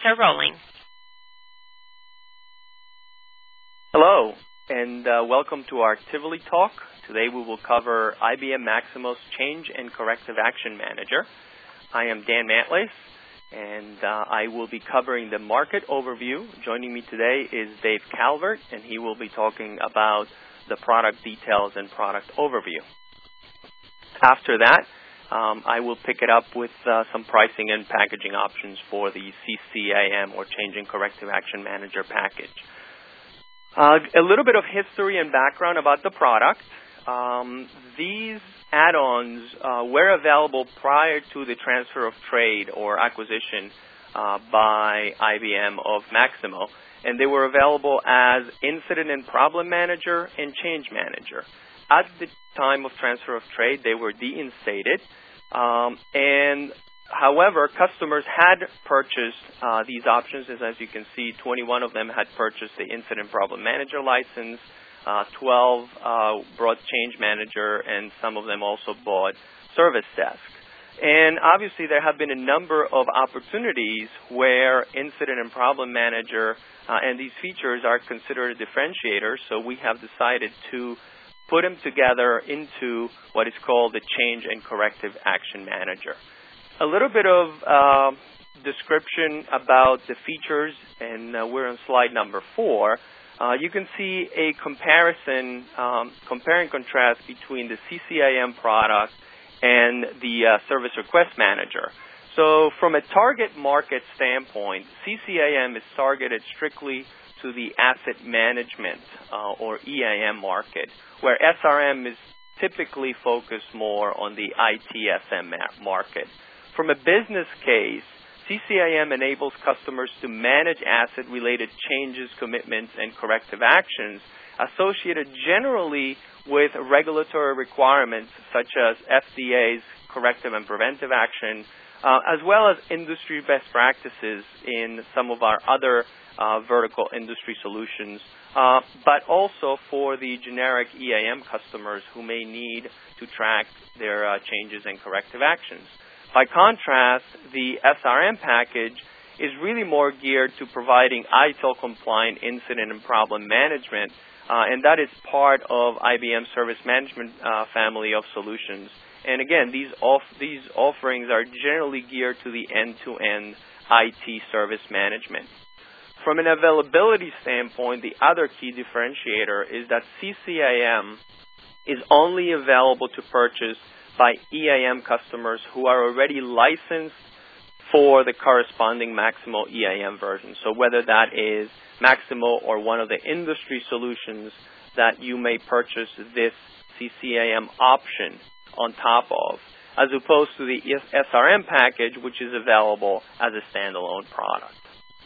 are rolling. Hello, and welcome to our Actively Talk. Today we will cover IBM Maximo's Change and Corrective Action Manager. I am Dan Matlace, and I will be covering the market overview. Joining me today is Dave Calvert, and he will be talking about the product details and product overview. After that, I will pick it up with some pricing and packaging options for the CCAM, or Change and Corrective Action Manager package. A little bit of history and background about the product. These add-ons were available prior to the transfer of trade or acquisition by IBM of Maximo, and they were available as Incident and Problem Manager and Change Manager. At the time of transfer of trade, they were deinstated, and however, customers had purchased these options. As you can see, 21 of them had purchased the Incident Problem Manager license, 12 bought Change Manager, and some of them also bought Service Desk. And obviously, there have been a number of opportunities where Incident and Problem Manager and these features are considered differentiators, so we have decided to put them together into what is called the Change and Corrective Action Manager. A little bit of description about the features, and we're on slide number 4. You can see a comparison, compare and contrast between the CCAM product and the Service Request Manager. So from a target market standpoint, CCAM is targeted strictly to the asset management or EAM market, where SRM is typically focused more on the ITSM market. From a business case, CCAM enables customers to manage asset-related changes, commitments, and corrective actions associated generally with regulatory requirements such as FDA's corrective and preventive action, as well as industry best practices in some of our other vertical industry solutions, but also for the generic EAM customers who may need to track their changes and corrective actions. By contrast, the SRM package is really more geared to providing ITIL-compliant incident and problem management, and that is part of IBM's service management family of solutions. And again, these offerings are generally geared to the end-to-end IT service management. From an availability standpoint, the other key differentiator is that CCAM is only available to purchase by EAM customers who are already licensed for the corresponding Maximo EAM version. So whether that is Maximo or one of the industry solutions that you may purchase this CCAM option on top of, as opposed to the SRM package, which is available as a standalone product.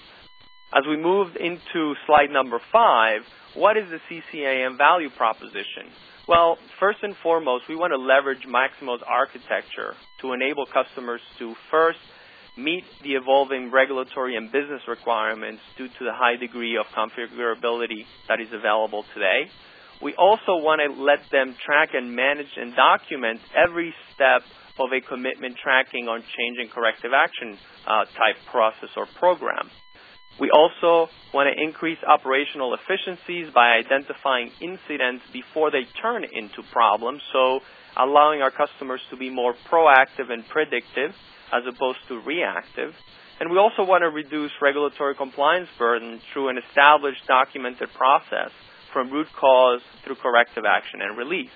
As we move into slide number 5, what is the CCAM value proposition? Well, first and foremost, we want to leverage Maximo's architecture to enable customers to first meet the evolving regulatory and business requirements due to the high degree of configurability that is available today. We also want to let them track and manage and document every step of a commitment tracking on change and corrective action type process or program. We also want to increase operational efficiencies by identifying incidents before they turn into problems, so allowing our customers to be more proactive and predictive as opposed to reactive. And we also want to reduce regulatory compliance burden through an established documented process from root cause through corrective action and release.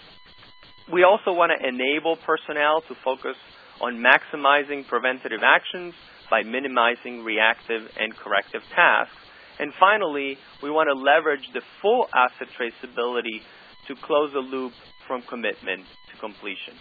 We also want to enable personnel to focus on maximizing preventative actions by minimizing reactive and corrective tasks. And finally, we want to leverage the full asset traceability to close the loop from commitment to completion.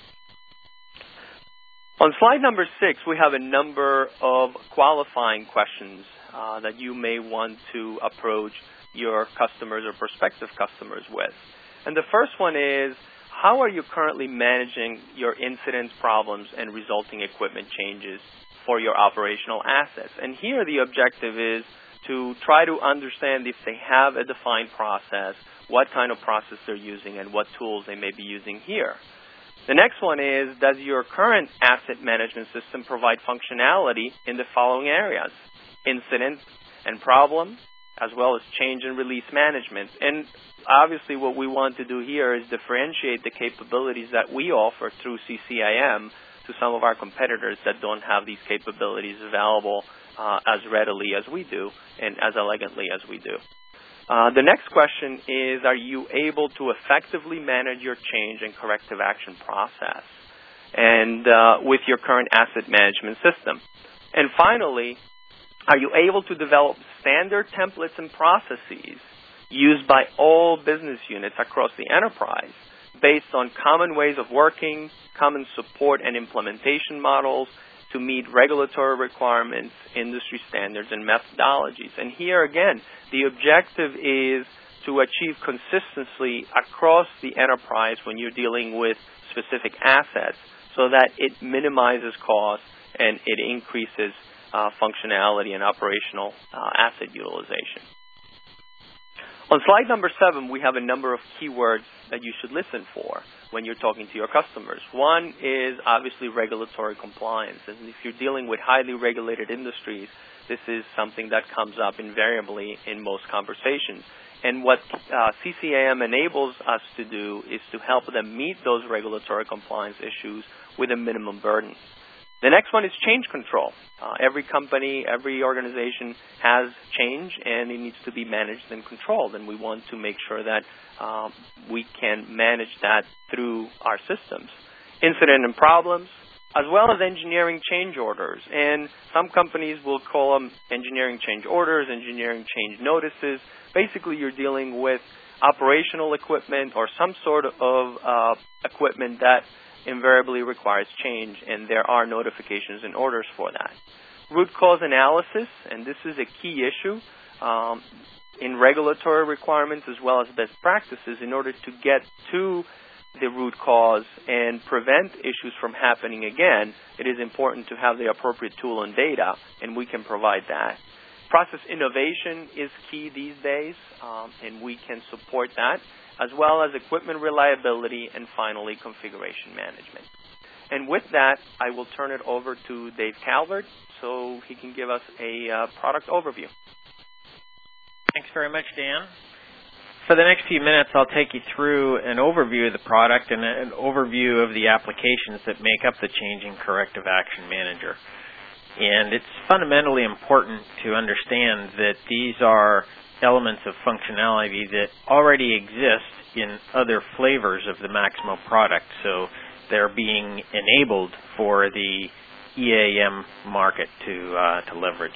On slide number 6, we have a number of qualifying questions that you may want to approach your customers or prospective customers with. And the first one is, how are you currently managing your incidents, problems, and resulting equipment changes for your operational assets? And here the objective is to try to understand if they have a defined process, what kind of process they're using, and what tools they may be using here. The next one is, does your current asset management system provide functionality in the following areas? incident and problem, as well as change and release management. And obviously what we want to do here is differentiate the capabilities that we offer through CCIM to some of our competitors that don't have these capabilities available as readily as we do and as elegantly as we do. The next question is, are you able to effectively manage your change and corrective action process and with your current asset management system? And finally, are you able to develop standard templates and processes used by all business units across the enterprise based on common ways of working, common support and implementation models to meet regulatory requirements, industry standards, and methodologies? And here again, the objective is to achieve consistency across the enterprise when you're dealing with specific assets so that it minimizes costs and it increases functionality and operational asset utilization. On slide number 7, we have a number of keywords that you should listen for when you're talking to your customers. One is obviously regulatory compliance. And if you're dealing with highly regulated industries, this is something that comes up invariably in most conversations. And what CCIM enables us to do is to help them meet those regulatory compliance issues with a minimum burden. The next one is change control. Every company, every organization has change, and it needs to be managed and controlled, and we want to make sure that we can manage that through our systems. Incident and problems, as well as engineering change orders. And some companies will call them engineering change orders, engineering change notices. Basically, you're dealing with operational equipment or some sort of equipment that invariably requires change, and there are notifications and orders for that. Root cause analysis, and this is a key issue in regulatory requirements as well as best practices. In order to get to the root cause and prevent issues from happening again, it is important to have the appropriate tool and data, and we can provide that. Process innovation is key these days, and we can support that, as well as equipment reliability, and finally, configuration management. And with that, I will turn it over to Dave Calvert so he can give us a product overview. Thanks very much, Dan. For the next few minutes, I'll take you through an overview of the product and an overview of the applications that make up the Change and Corrective Action Manager. And it's fundamentally important to understand that these are elements of functionality that already exist in other flavors of the Maximo product, so they're being enabled for the EAM market to leverage.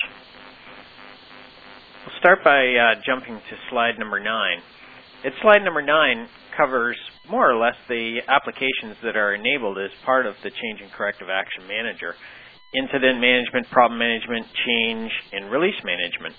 We'll start by jumping to slide number 9. Slide number 9 covers more or less the applications that are enabled as part of the Change and Corrective Action Manager: incident management, problem management, change, and release management.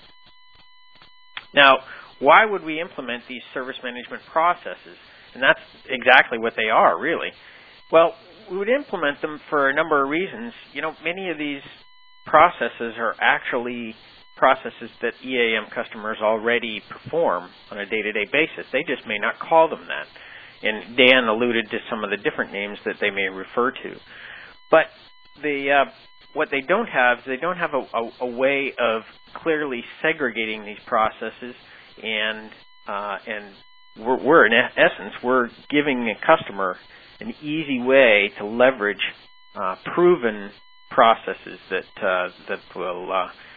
Now, why would we implement these service management processes? And that's exactly what they are, really. Well, we would implement them for a number of reasons. You know, many of these processes are actually processes that EAM customers already perform on a day-to-day basis. They just may not call them that. And Dan alluded to some of the different names that they may refer to. But what they don't have is they don't have a way of clearly segregating these processes, and we're in essence, we're giving a customer an easy way to leverage proven processes that will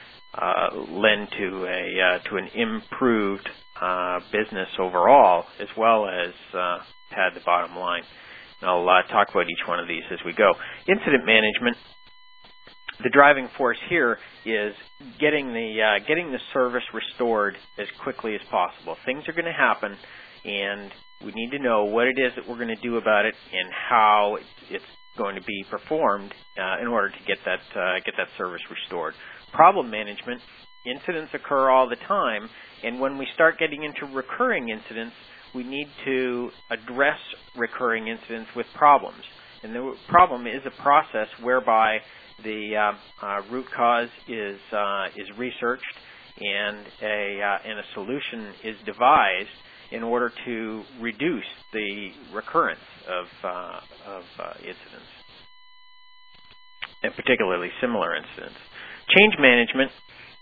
lend to an improved business overall, as well as pad the bottom line. And I'll talk about each one of these as we go. Incident management. The driving force here is getting the service restored as quickly as possible. Things are going to happen, and we need to know what it is that we're going to do about it and how it's going to be performed in order to get that service restored. Problem management. Incidents occur all the time, and when we start getting into recurring incidents, we need to address recurring incidents with problems. And the problem is a process whereby the root cause is researched and a solution is devised in order to reduce the recurrence of incidents, and particularly similar incidents. Change management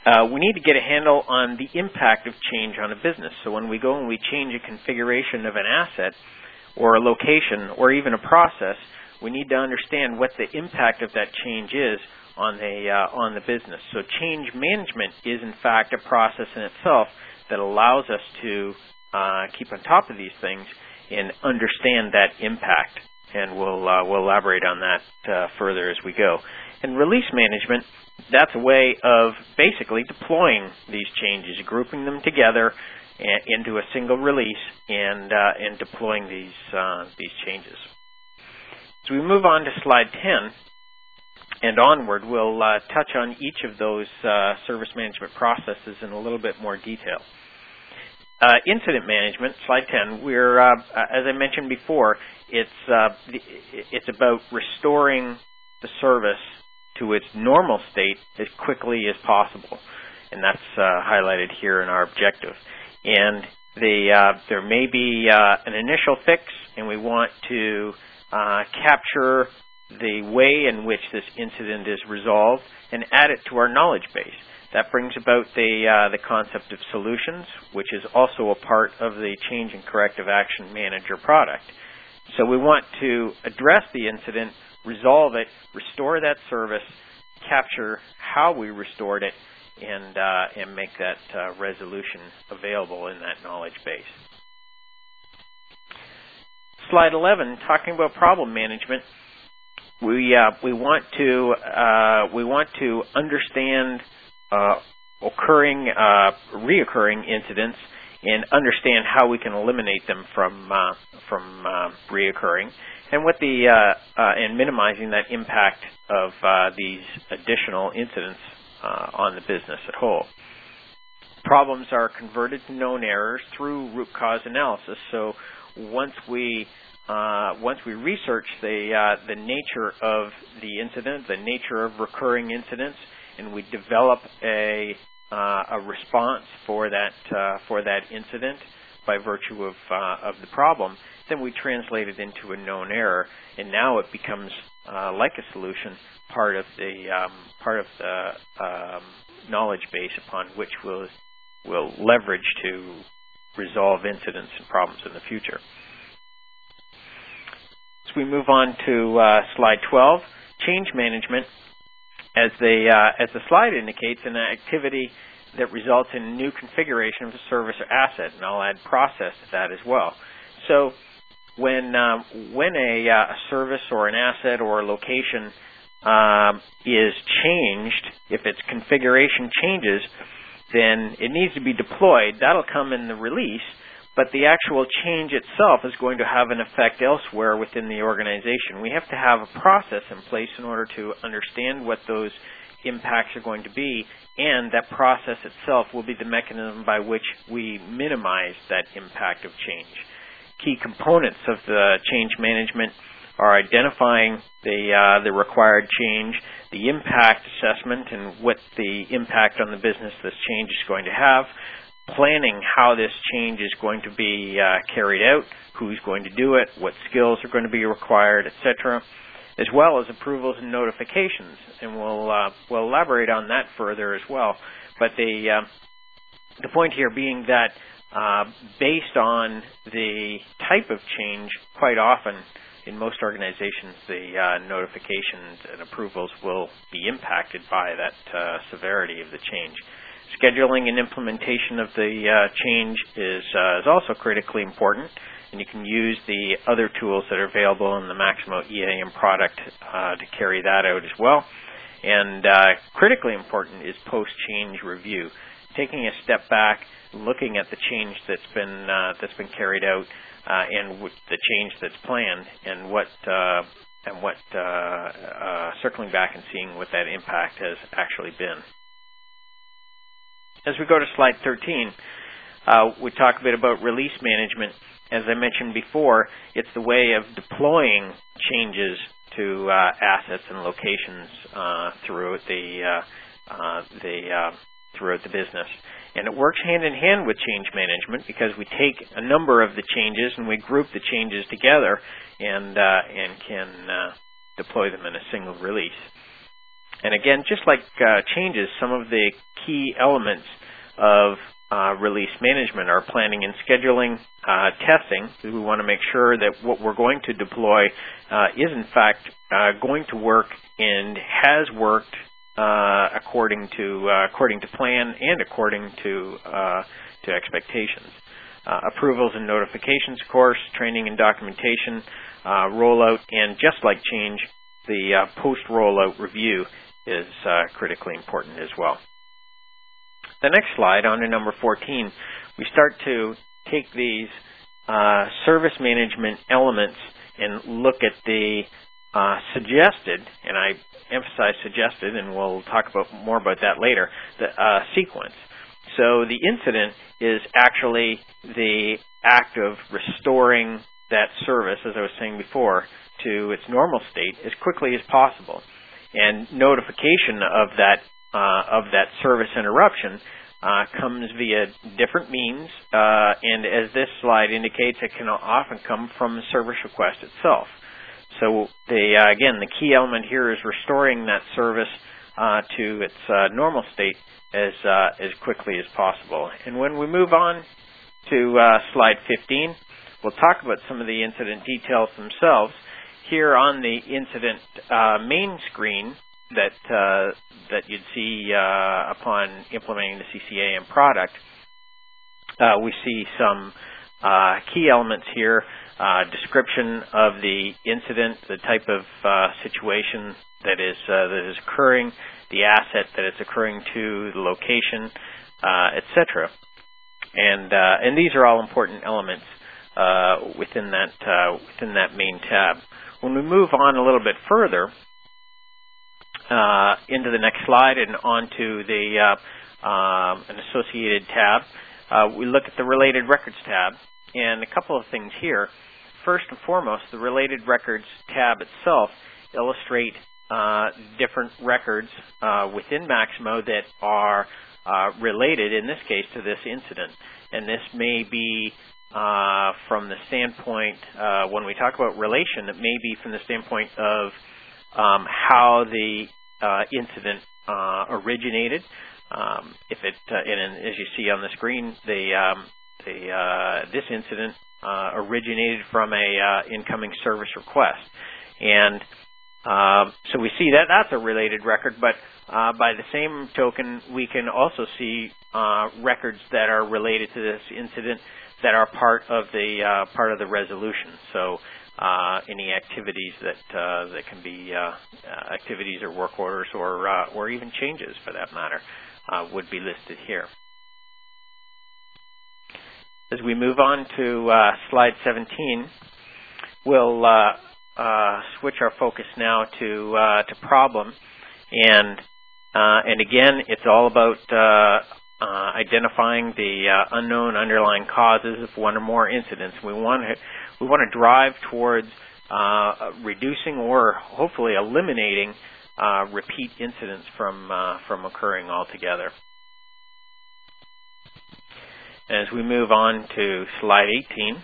we need to get a handle on the impact of change on a business. So when we go and we change a configuration of an asset or a location or even a process, we need to understand what the impact of that change is on the business. So change management is in fact a process in itself that allows us to keep on top of these things and understand that impact. And we'll elaborate on that further as we go. And release management, that's a way of basically deploying these changes, grouping them together into a single release and deploying these changes. So we move on to slide 10 and onward. We'll touch on each of those service management processes in a little bit more detail. Incident management, slide 10. We're, as I mentioned before, it's about restoring the service to its normal state as quickly as possible, and that's highlighted here in our objective. And there may be an initial fix, and we want to capture the way in which this incident is resolved and add it to our knowledge base. That brings about the concept of solutions, which is also a part of the Change and Corrective Action Manager product. So we want to address the incident, resolve it, restore that service, capture how we restored it, and make that resolution available in that knowledge base. Slide 11, talking about problem management. We want to understand reoccurring incidents and understand how we can eliminate them from reoccurring, and what and minimizing that impact of these additional incidents on the business at whole. Problems are converted to known errors through root cause analysis. So once we research the nature of the incident, the nature of recurring incidents, and we develop a response for that incident by virtue of the problem, then we translate it into a known error, and now it becomes like a solution, part of the knowledge base upon which we'll leverage to resolve incidents and problems in the future. So we move on to slide 12, change management. As the slide indicates, an activity that results in a new configuration of a service or asset, and I'll add process to that as well. So when a service or an asset or a location is changed, if its configuration changes, then it needs to be deployed. That'll come in the release, but the actual change itself is going to have an effect elsewhere within the organization. We have to have a process in place in order to understand what those impacts are going to be, and that process itself will be the mechanism by which we minimize that impact of change. Key components of the change management are identifying the required change, the impact assessment and what the impact on the business this change is going to have, planning how this change is going to be carried out, who's going to do it, what skills are going to be required, etc., as well as approvals and notifications. And we'll elaborate on that further as well. But the point here being that based on the type of change, quite often in most organizations, the notifications and approvals will be impacted by that severity of the change. Scheduling and implementation of the change is also critically important, and you can use the other tools that are available in the Maximo EAM product to carry that out as well. And critically important is post-change review, taking a step back, looking at the change that's been carried out and the change that's planned, and circling back and seeing what that impact has actually been. As we go to slide 13, we talk a bit about release management. As I mentioned before, it's the way of deploying changes to assets and locations throughout the business. And it works hand in hand with change management because we take a number of the changes and we group the changes together and can deploy them in a single release. And again, just like changes, some of the key elements of release management are planning and scheduling, testing. We want to make sure that what we're going to deploy is in fact going to work and has worked according to plan and according to expectations. Approvals and notifications, of course, training and documentation, rollout, and just like change, the post-rollout review is critically important as well. The next slide, on to number 14, we start to take these service management elements and look at the suggested, and I emphasize suggested, and we'll talk more about that later, the sequence. So the incident is actually the act of restoring that service, as I was saying before, to its normal state as quickly as possible. And notification of that service interruption comes via different means, and as this slide indicates, it can often come from the service request itself. So again, the key element here is restoring that service to its normal state as quickly as possible. And when we move on to slide 15, we'll talk about some of the incident details themselves. Here on the incident main screen that you'd see upon implementing the CCAM product, we see some key elements here. Description of the incident, the type of situation that is occurring, the asset that it's occurring to, the location, etc. And these are all important elements within that main tab. When we move on a little bit further into the next slide and onto the an associated tab, we look at the Related Records tab, and a couple of things here. First and foremost, the Related Records tab itself illustrate different records within Maximo that are related, in this case, to this incident. And this may be from the standpoint, when we talk about relation, it may be from the standpoint of how the incident originated. If it, and as you see on the screen, this incident originated from a incoming service request, and so we see that that's a related record. But by the same token, we can also see records that are related to this incident that are part of the resolution. So any activities that can be activities or work orders or even changes for that matter would be listed here. As we move on to slide 17, we'll switch our focus now to problem, and again, it's all about identifying the unknown underlying causes of one or more incidents. We want to drive towards reducing or hopefully eliminating repeat incidents from occurring altogether. As we move on to slide 18,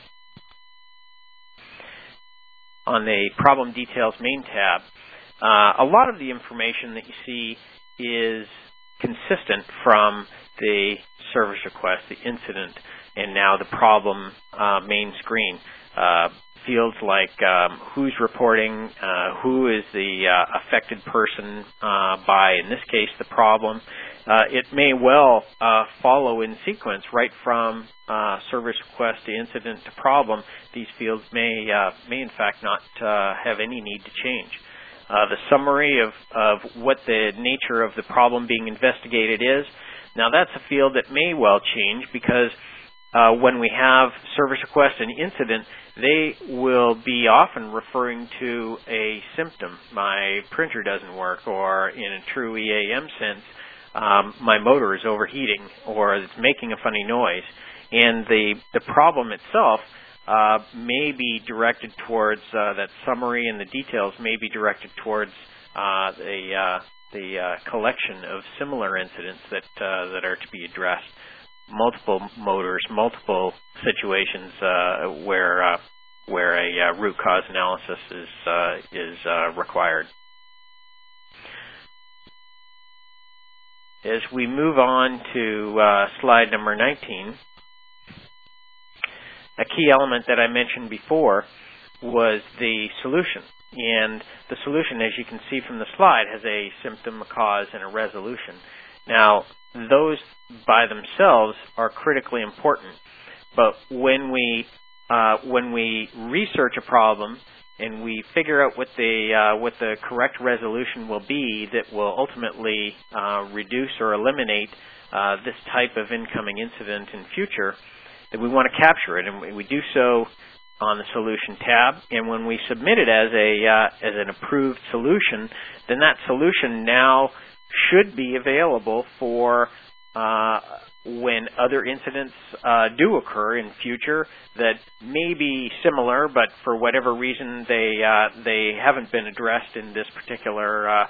on the Problem Details main tab, a lot of the information that you see is consistent from the service request, the incident, and now the problem main screen. Fields like who's reporting, who is the affected person by, in this case, the problem. It may well follow in sequence right from service request to incident to problem. These fields may in fact not have any need to change. The summary of what the nature of the problem being investigated is. Now that's a field that may well change because when we have service request and incident, they will be often referring to a symptom. My printer doesn't work, or in a true EAM sense, my motor is overheating or it's making a funny noise. And the problem itself may be directed towards that summary, and the details may be directed towards the collection of similar incidents that are to be addressed. Multiple motors, multiple situations where a root cause analysis is required. as we move on to slide number 19, a key element that I mentioned before was the solution. And the solution, as you can see from the slide, has a symptom, a cause, and a resolution. Now, those by themselves are critically important. But when we research a problem and we figure out what the correct resolution will be that will ultimately reduce or eliminate this type of incoming incident in future, then we want to capture it, and we do so on the Solution tab. And when we submit it as an approved solution, then that solution now should be available for when other incidents do occur in future that may be similar, but for whatever reason they haven't been addressed in this particular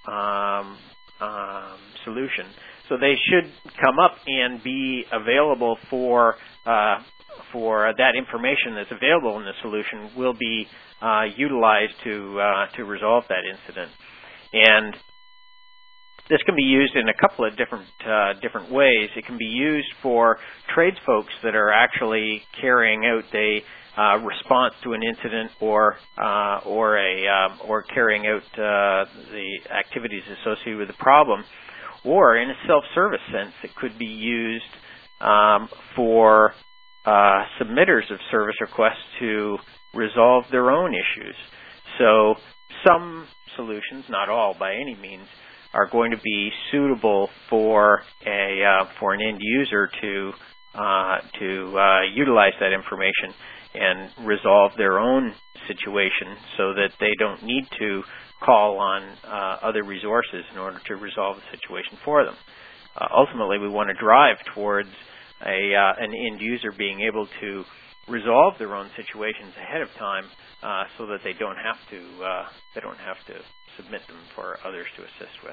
solution. So they should come up and be available for that information that's available in the solution will be utilized to resolve that incident. And this can be used in a couple of different ways. It can be used for tradesfolks that are actually carrying out a response to an incident or carrying out the activities associated with the problem, or in a self-service sense, it could be used for submitters of service requests to resolve their own issues. So some solutions, not all by any means, are going to be suitable for an end user to utilize that information and resolve their own situation, so that they don't need to call on other resources in order to resolve the situation for them. Ultimately, we want to drive towards an end user being able to resolve their own situations ahead of time, so that they don't have to submit them for others to assist with.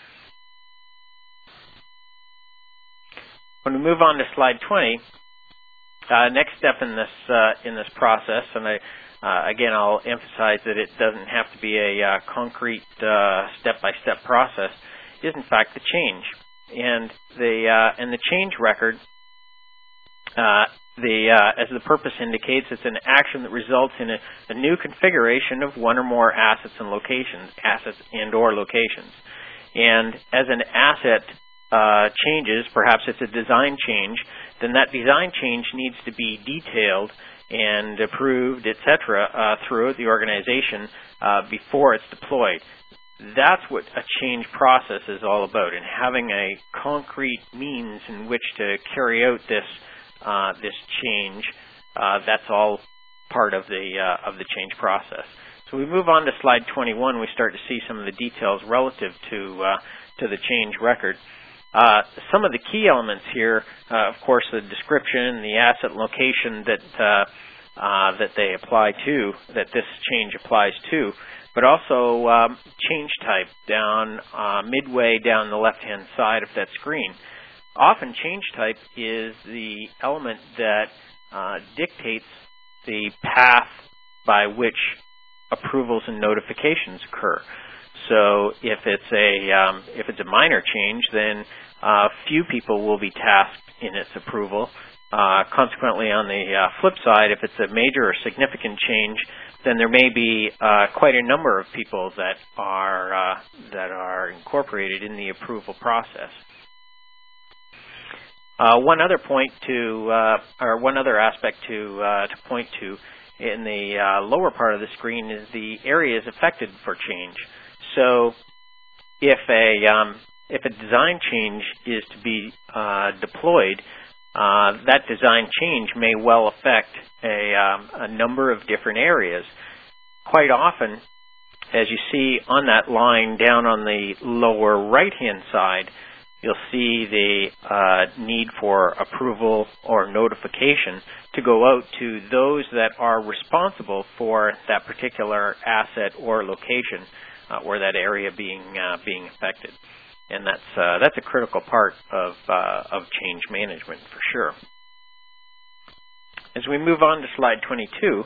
When we move on to slide 20, next step in this process, and again I'll emphasize that it doesn't have to be a concrete step-by-step process, is in fact the change. And the change record, as the purpose indicates, it's an action that results in a new configuration of one or more assets and or locations. And as an asset changes, perhaps it's a design change, then that design change needs to be detailed and approved, etc., throughout the organization before it's deployed. That's what a change process is all about, and having a concrete means in which to carry out this change. That's all part of the change process. So we move on to slide 21. We start to see some of the details relative to the change record. Some of the key elements here, of course, the description, the asset location that they apply to, that this change applies to, but also change type down midway down the left-hand side of that screen. Often change type is the element that dictates the path by which approvals and notifications occur. So if it's a minor change, then few people will be tasked in its approval. Consequently, on the flip side, if it's a major or significant change, then there may be quite a number of people that are incorporated in the approval process. One other aspect to point to in the lower part of the screen is the areas affected for change. So, if a design change is to be deployed, that design change may well affect a number of different areas. Quite often, as you see on that line down on the lower right-hand side, you'll see the need for approval or notification to go out to those that are responsible for that particular asset or location or that area being affected. And that's a critical part of change management for sure. As we move on to slide 22,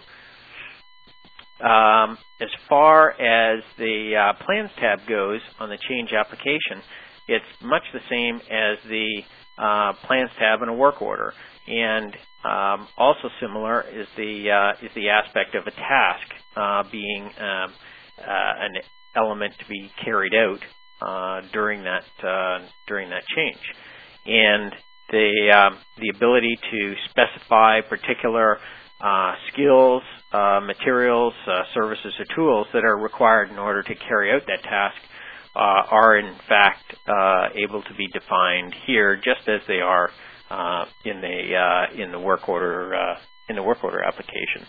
as far as the Plans tab goes on the change application, it's much the same as the Plans tab in a work order. And also similar is the aspect of a task being an element to be carried out during that change. And the ability to specify particular skills, materials, services, or tools that are required in order to carry out that task are in fact able to be defined here, just as they are in the work order application.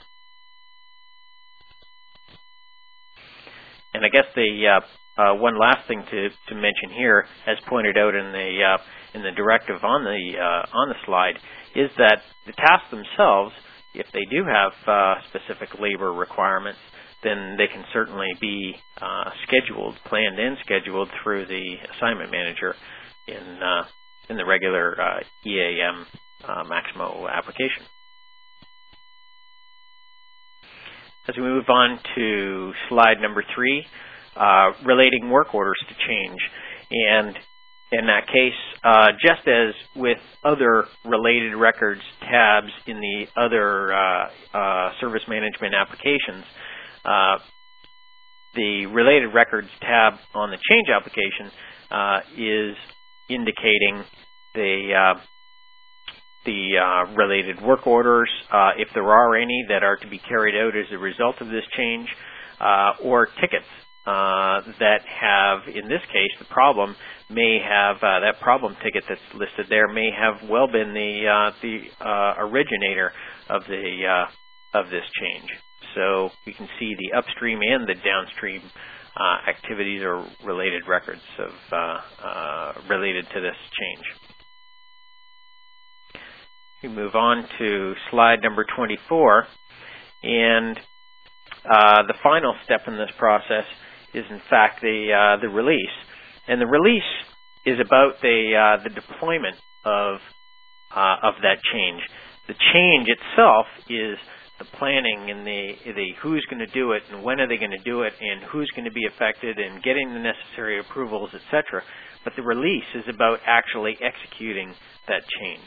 And I guess the one last thing to mention here, as pointed out in the directive on the slide, is that the tasks themselves, if they do have specific labor requirements, then they can certainly be planned and scheduled through the assignment manager in the regular EAM Maximo application. As we move on to slide number 3, relating work orders to change. And in that case, just as with other related records tabs in the other service management applications, the related records tab on the change application is indicating the related work orders, if there are any that are to be carried out as a result of this change, or tickets that have, in this case, the problem may have that problem ticket that's listed there may have well been the originator of this change. So we can see the upstream and the downstream activities or related records related to this change. We move on to slide number 24, and the final step in this process is in fact the release. And the release is about the deployment of that change. The change itself is the planning and the who's going to do it and when are they going to do it and who's going to be affected and getting the necessary approvals, etc. But the release is about actually executing that change.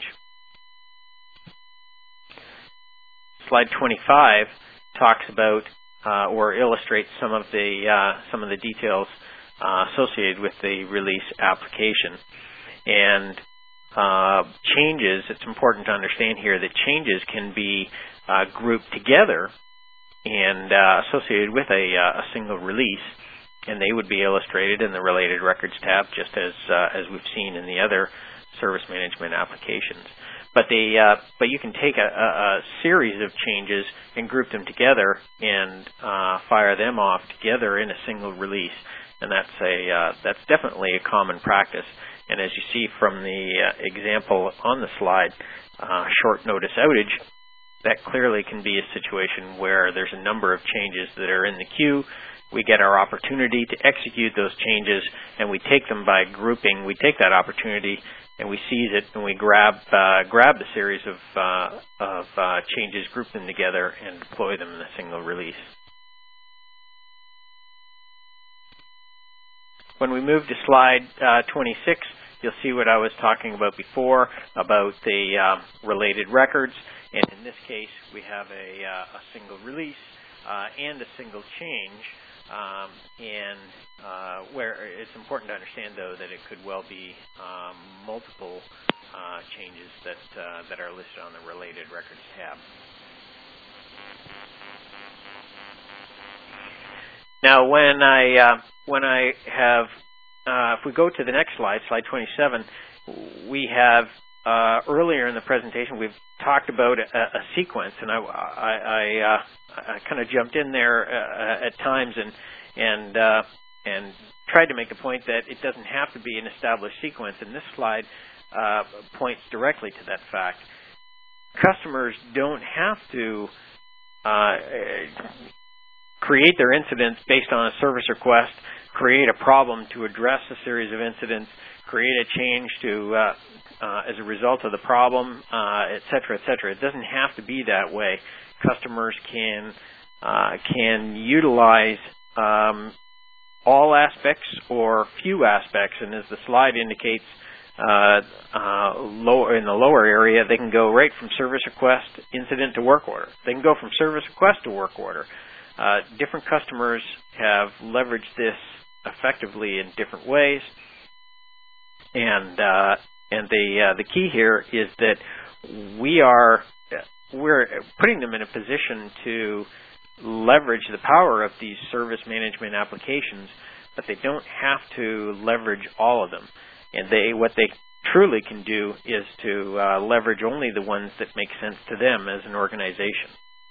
Slide 25 talks about or illustrates some of the details associated with the release application. And changes, it's important to understand here that changes can be grouped together and associated with a single release, and they would be illustrated in the Related Records tab, just as we've seen in the other service management applications. But you can take a series of changes and group them together and fire them off together in a single release, and that's definitely a common practice. And as you see from the example on the slide, short notice outage, that clearly can be a situation where there's a number of changes that are in the queue. We get our opportunity to execute those changes, and we take them by grouping. We take that opportunity and we seize it, and we grab the series of changes, group them together, and deploy them in a single release. When we move to slide 26, you'll see what I was talking about before about the related records. And in this case, we have a single release and a single change. Where it's important to understand, though, that it could well be multiple changes that are listed on the Related Records tab. Now, when I have, if we go to the next slide, slide 27, we have earlier in the presentation we've talked about a sequence, and I kind of jumped in there at times and tried to make the point that it doesn't have to be an established sequence, and this slide points directly to that fact. Customers don't have to create their incidents based on a service request, create a problem to address a series of incidents, create a change to as a result of the problem, et cetera, et cetera. It doesn't have to be that way. Customers can utilize all aspects or few aspects, and as the slide indicates, lower in the lower area, they can go right from service request incident to work order. They can go from service request to work order. Different customers have leveraged this effectively in different ways, and the key here is that we're putting them in a position to leverage the power of these service management applications, but they don't have to leverage all of them. And what they truly can do is to leverage only the ones that make sense to them as an organization.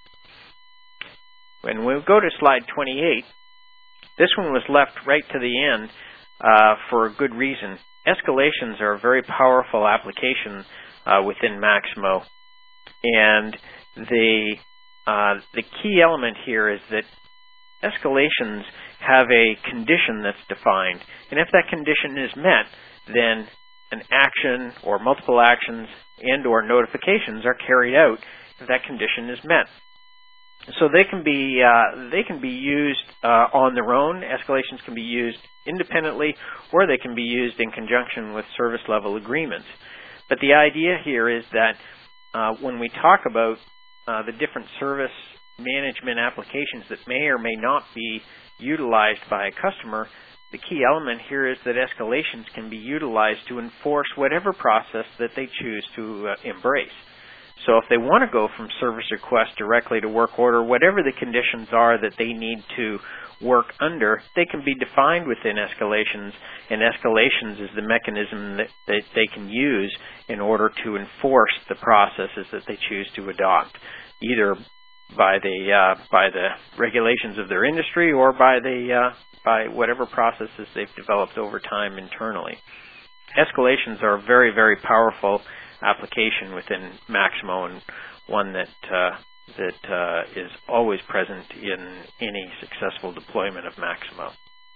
When we go to slide 28, this one was left right to the end for a good reason. Escalations are a very powerful application within Maximo, and the key element here is that escalations have a condition that's defined, and if that condition is met, then an action or multiple actions and or notifications are carried out if that condition is met. So they can be used on their own. Escalations can be used independently, or they can be used in conjunction with service level agreements. But the idea here is that when we talk about the different service management applications that may or may not be utilized by a customer, the key element here is that escalations can be utilized to enforce whatever process that they choose to embrace. So if they want to go from service request directly to work order, whatever the conditions are that they need to work under, they can be defined within escalations, and escalations is the mechanism that they can use in order to enforce the processes that they choose to adopt, either by the regulations of their industry or by whatever processes they've developed over time internally. Escalations are a very, very powerful application within Maximo, and one that is always present in any successful deployment of Maximo.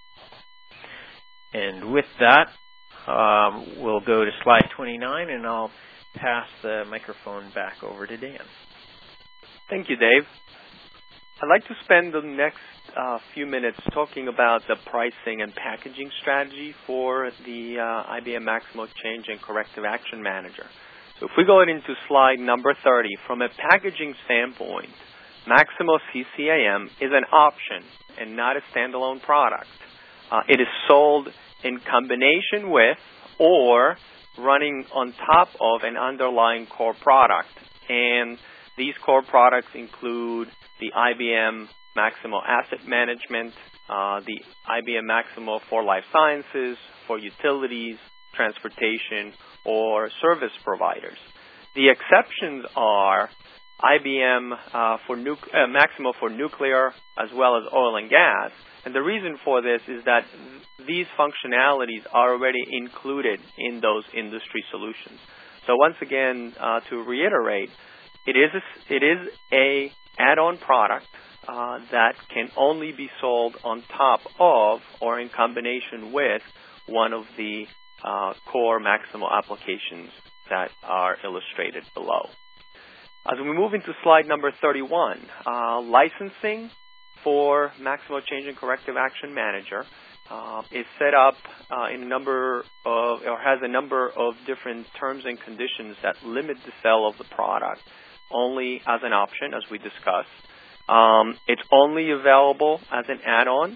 And with that, we'll go to slide 29, and I'll pass the microphone back over to Dan. Thank you, Dave. I'd like to spend the next few minutes talking about the pricing and packaging strategy for the IBM Maximo Change and Corrective Action Manager. So if we go into slide number 30, from a packaging standpoint, Maximo CCAM is an option and not a standalone product. It is sold in combination with or running on top of an underlying core product. And these core products include the IBM Maximo Asset Management, the IBM Maximo for Life Sciences, for utilities, transportation, or service providers. The exceptions are IBM Maximo for nuclear as well as oil and gas. And the reason for this is that these functionalities are already included in those industry solutions. So once again, to reiterate, it is a add-on product that can only be sold on top of or in combination with one of the core Maximo applications that are illustrated below. As we move into slide number 31, licensing for Maximo Change and Corrective Action Manager is set up in a number of, or has a number of different terms and conditions that limit the sale of the product only as an option, as we discussed. It's only available as an add-on,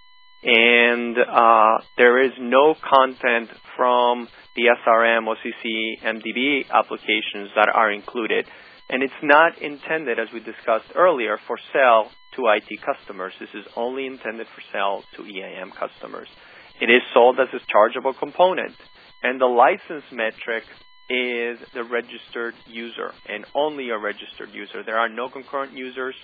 and there is no content from the SRM, OCC, MDB applications that are included. And it's not intended, as we discussed earlier, for sale to IT customers. This is only intended for sale to EAM customers. It is sold as a chargeable component, and the license metric is the registered user, and only a registered user. There are no concurrent users,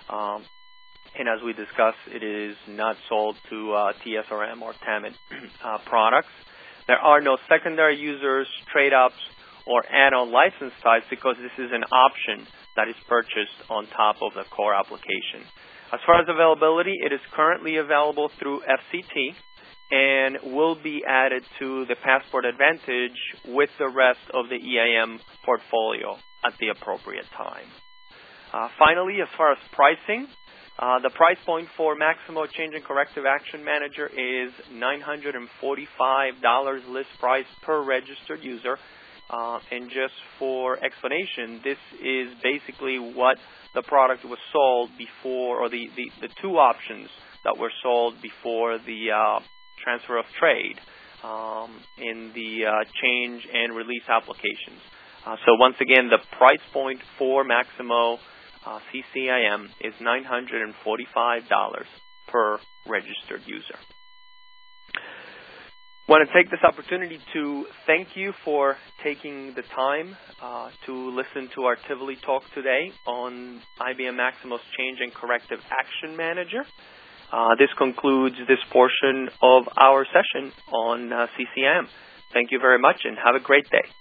and as we discussed, it is not sold to TSRM or TAMIT products. There are no secondary users, trade-ups, or add-on license types because this is an option that is purchased on top of the core application. As far as availability, it is currently available through FCT and will be added to the Passport Advantage with the rest of the EAM portfolio at the appropriate time. Finally, as far as pricing, The price point for Maximo Change and Corrective Action Manager is $945 list price per registered user. And just for explanation, this is basically what the product was sold before, or the two options that were sold before the transfer of trade in the change and release applications. So once again, the price point for Maximo CCIM is $945 per registered user. I want to take this opportunity to thank you for taking the time to listen to our Tivoli Talk today on IBM Maximo's Change and Corrective Action Manager. This concludes this portion of our session on CCIM. Thank you very much and have a great day.